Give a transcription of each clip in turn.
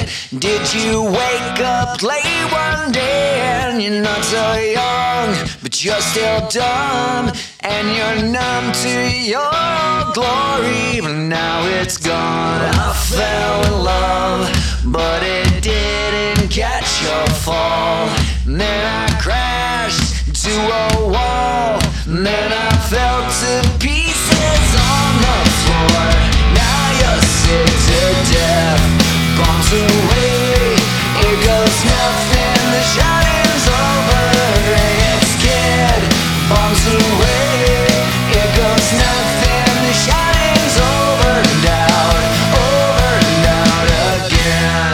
Did you wake up late one day and you're not so young, but you're still dumb and you're numb to your old glory, but now it's gone. I fell in love, but it didn't catch your fall. And then I crashed into a wall, and then I fell to pieces on the floor. Now you're sick to death, bombs away, here goes nothing, the shouting's over. It's kid, bombs away, here goes nothing, the shouting's over and out again.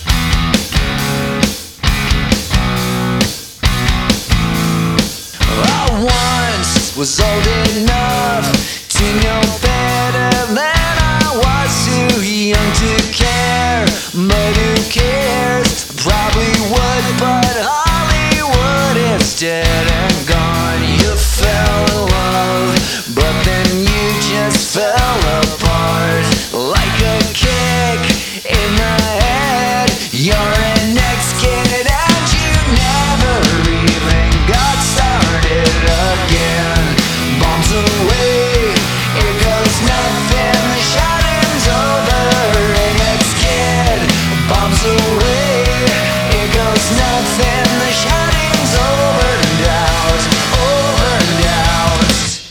I once was old enough to know better than I was, too young to care, but who cares? Probably would, but Hollywood is dead and gone. You fell in love, but then you just fell apart like a kick in the head. You're an ex-kid and you never even got started again. Bombs away, here goes nothing, the shouting's over. An ex-kid, bombs away, here goes nothing, the shouting's over and out, over and out.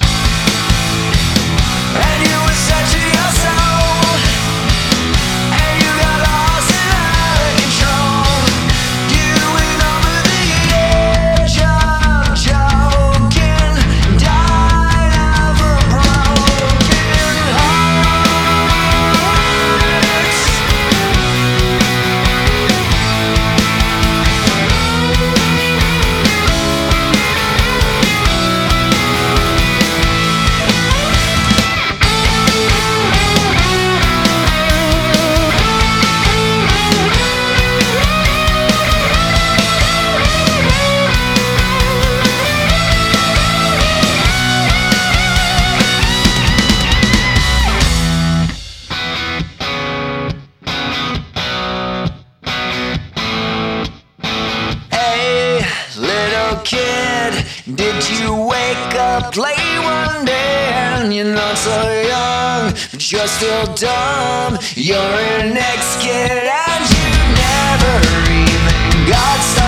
And you were searching your soul, and you got lost and out of control. You went over the edge of choking, died of a broken heart. Hey, little kid, did you wake up late one day and you're not so young, but you're still dumb? You're an ex-kid and you never even got started.